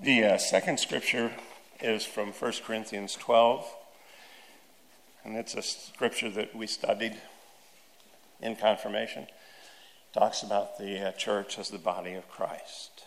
The second scripture is from 1 Corinthians 12, and it's a scripture that we studied in confirmation. It talks about the church as the body of Christ.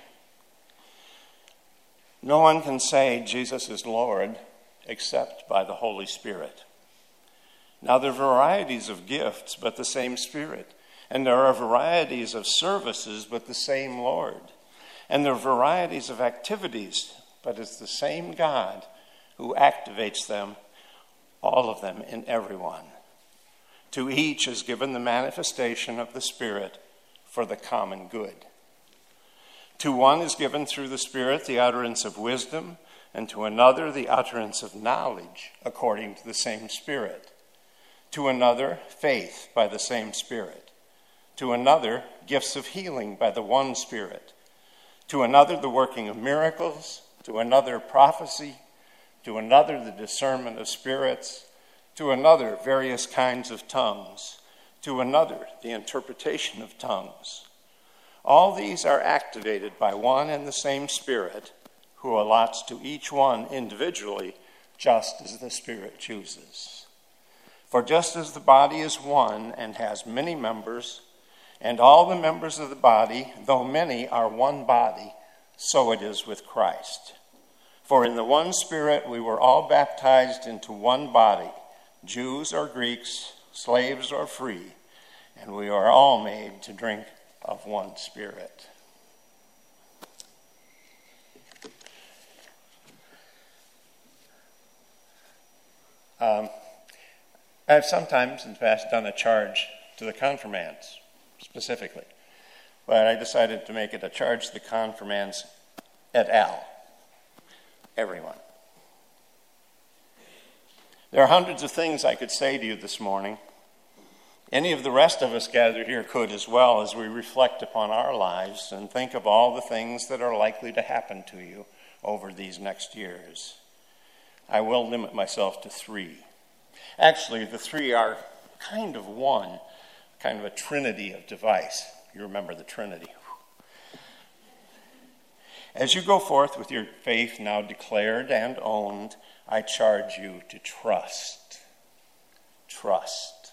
No one can say Jesus is Lord except by the Holy Spirit. Now there are varieties of gifts, but the same Spirit. And there are varieties of services, but the same Lord. And there are varieties of activities, but it's the same God who activates them, all of them, in everyone. To each is given the manifestation of the Spirit for the common good. To one is given through the Spirit the utterance of wisdom, and to another the utterance of knowledge according to the same Spirit. To another, faith by the same Spirit. To another, gifts of healing by the one Spirit. To another, the working of miracles. To another, prophecy. To another, the discernment of spirits. To another, various kinds of tongues. To another, the interpretation of tongues. All these are activated by one and the same Spirit, who allots to each one individually, just as the Spirit chooses. For just as the body is one and has many members, and all the members of the body, though many, are one body, so it is with Christ. For in the one Spirit we were all baptized into one body, Jews or Greeks, slaves or free, and we are all made to drink of one Spirit. I've sometimes in the past done a charge to the confirmands specifically, but I decided to make it a charge to the confirmands et al., everyone. There are hundreds of things I could say to you this morning. Any of the rest of us gathered here could as well, as we reflect upon our lives and think of all the things that are likely to happen to you over these next years. I will limit myself to 3. Actually, the 3 are kind of one, kind of a trinity of device. You remember the Trinity. As you go forth with your faith now declared and owned, I charge you to trust. Trust.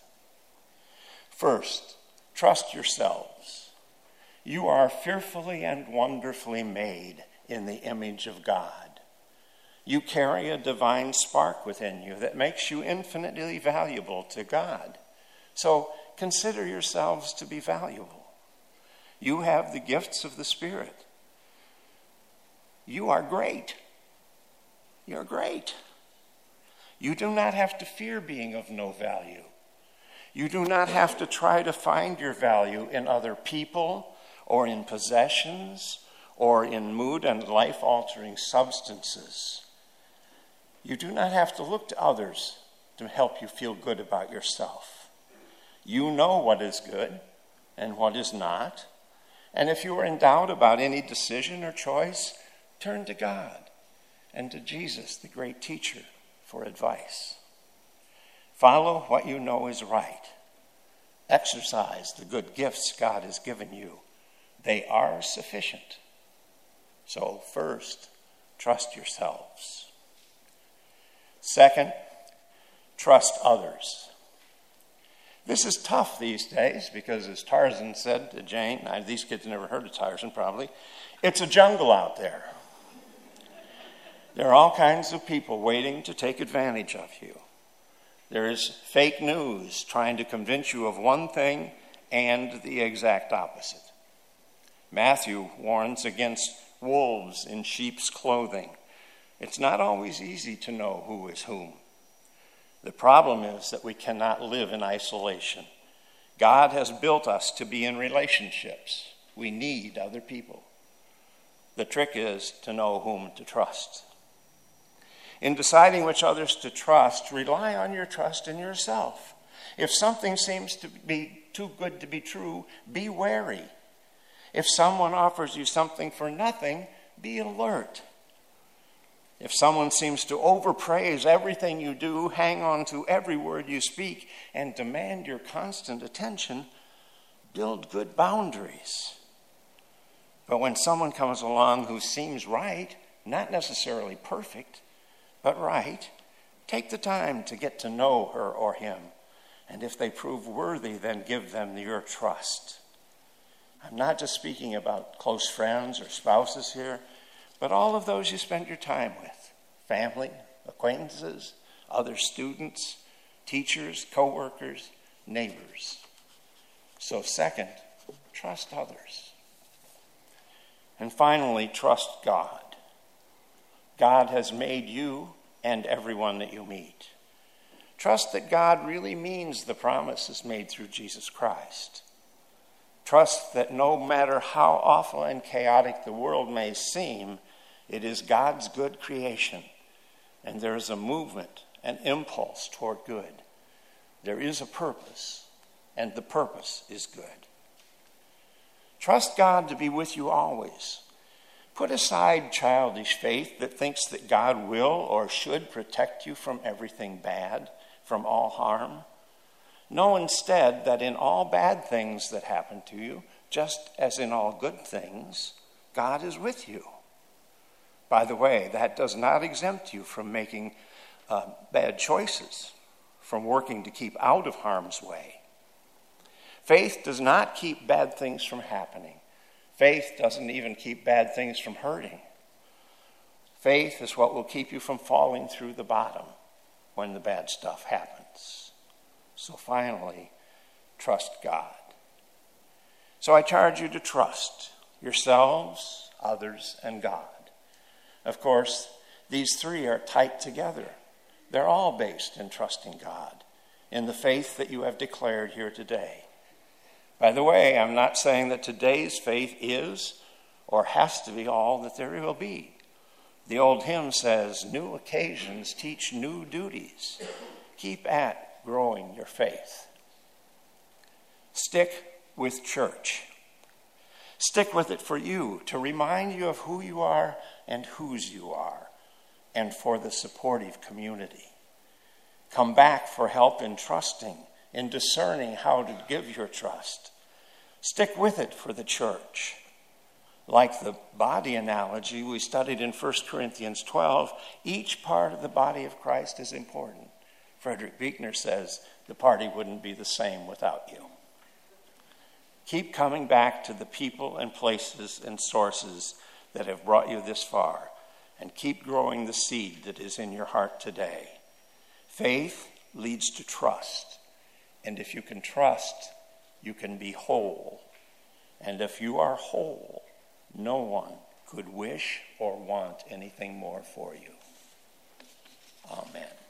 First, trust yourselves. You are fearfully and wonderfully made in the image of God. You carry a divine spark within you that makes you infinitely valuable to God. So consider yourselves to be valuable. You have the gifts of the Spirit. You are great. You're great. You do not have to fear being of no value. You do not have to try to find your value in other people or in possessions or in mood and life-altering substances. You do not have to look to others to help you feel good about yourself. You know what is good and what is not. And if you are in doubt about any decision or choice, turn to God and to Jesus, the great teacher, for advice. Follow what you know is right. Exercise the good gifts God has given you. They are sufficient. So first, trust yourselves. Second, trust others. This is tough these days because, as Tarzan said to Jane, now these kids never heard of Tarzan probably, it's a jungle out there. There are all kinds of people waiting to take advantage of you. There is fake news trying to convince you of one thing and the exact opposite. Matthew warns against wolves in sheep's clothing. It's not always easy to know who is whom. The problem is that we cannot live in isolation. God has built us to be in relationships. We need other people. The trick is to know whom to trust. In deciding which others to trust, rely on your trust in yourself. If something seems to be too good to be true, be wary. If someone offers you something for nothing, be alert. If someone seems to overpraise everything you do, hang on to every word you speak, and demand your constant attention, build good boundaries. But when someone comes along who seems right, not necessarily perfect, but right, take the time to get to know her or him. And if they prove worthy, then give them your trust. I'm not just speaking about close friends or spouses here, but all of those you spend your time with. Family, acquaintances, other students, teachers, co-workers, neighbors. So second, trust others. And finally, trust God. God has made you and everyone that you meet. Trust that God really means the promises made through Jesus Christ. Trust that no matter how awful and chaotic the world may seem, it is God's good creation, and there is a movement, an impulse toward good. There is a purpose, and the purpose is good. Trust God to be with you always. Put aside childish faith that thinks that God will or should protect you from everything bad, from all harm. Know instead that in all bad things that happen to you, just as in all good things, God is with you. By the way, that does not exempt you from making bad choices, from working to keep out of harm's way. Faith does not keep bad things from happening. Faith doesn't even keep bad things from hurting. Faith is what will keep you from falling through the bottom when the bad stuff happens. So finally, trust God. So I charge you to trust yourselves, others, and God. Of course, these three are tight together. They're all based in trusting God, in the faith that you have declared here today. By the way, I'm not saying that today's faith is or has to be all that there will be. The old hymn says, new occasions teach new duties. Keep at growing your faith. Stick with church. Stick with it for you, to remind you of who you are and whose you are, and for the supportive community. Come back for help in trusting, in discerning how to give your trust. Stick with it for the church. Like the body analogy we studied in 1 Corinthians 12, each part of the body of Christ is important. Frederick Buechner says the party wouldn't be the same without you. Keep coming back to the people and places and sources that have brought you this far, and keep growing the seed that is in your heart today. Faith leads to trust, and if you can trust, you can be whole. And if you are whole, no one could wish or want anything more for you. Amen.